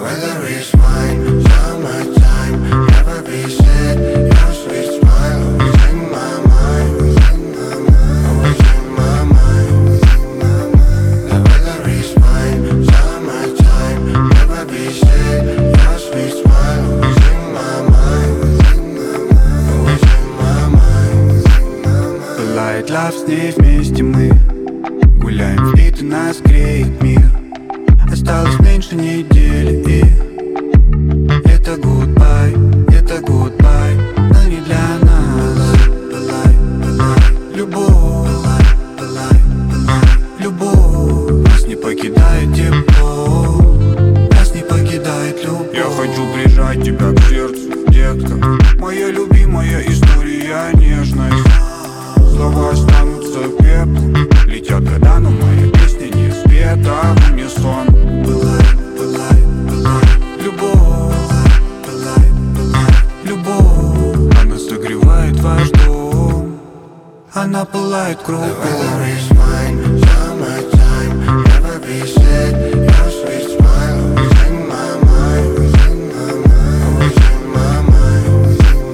weather is fine, summertime, never be sad. Your sweet smile always in my mind, always in my mind. The weather is fine, summertime, never be sad. Your sweet smile always in my mind, always in my mind. Пылает лав, с ней вместе мы гуляем в бит, и нас греет мир. Осталось меньше недели, и это гудбай, но не для нас. Пылай, пылай, любовь, пылай, любовь. Нас не покидает тепло, нас не покидает любовь. Я хочу прижать тебя к сердцу, детка. Моя любимая история, нежность. Слова останутся пеплом, летят года, но моя песня не спета в унисон. Пылай, пылай, пылай, любовь, пылай, пылай, любовь. Она согревает ваш дом, она пылает кругом. The weather is fine, summertime, never be sad. Your sweet smile always in my mind, always in my mind.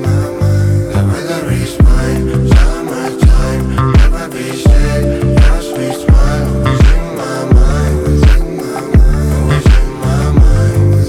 The weather is fine, summertime, never be sad. Your sweet smile always in my mind, always in my mind.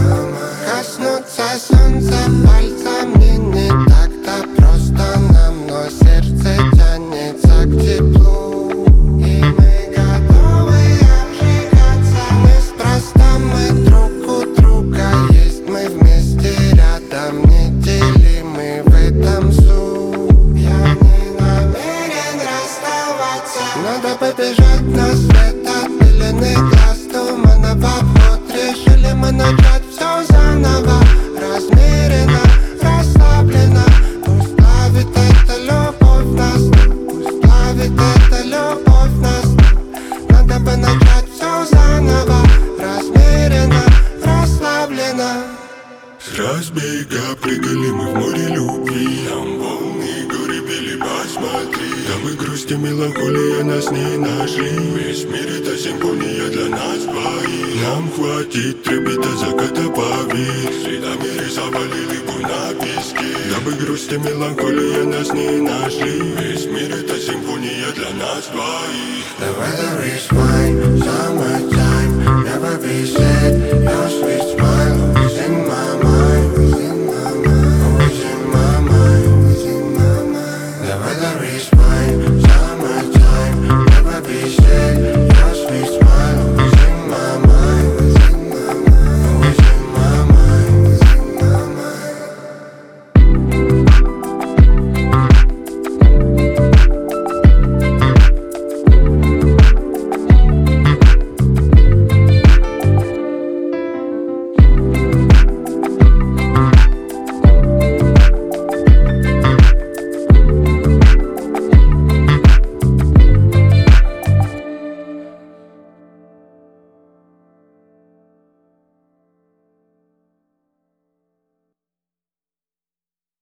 Коснуться солнца пальцами не так-то просто нам, но сердце тянется к теплу, и мы готовы обжигаться. Неспроста мы друг у друга есть, мы вместе рядом, неделимы в этом суть. Я не намерен расставаться. Надо побежать на свет от пелены глаз, тумана в обход. Решили мы начать все заново, размеренно, расслабленно. Пусть плавит эта любовь нас, пусть плавит эта любовь нас. Надо бы начать все заново, размеренно, расслабленно. С разбега прыгали мы в море любви, нам волны горы били, посмотри. Да мы грустим, меланхолия нас не нашли. Весь мир это симфония для нас двоих. Нам хватит трепета заката, поверь. Следами рисовали лигу на песке. Да мы грустим, меланхолия нас не нашли. Весь мир это симфония для нас двоих. The weather is fine, summertime, never be sad. Your sweet smile always in my mind, always in my mind. The weather is fine,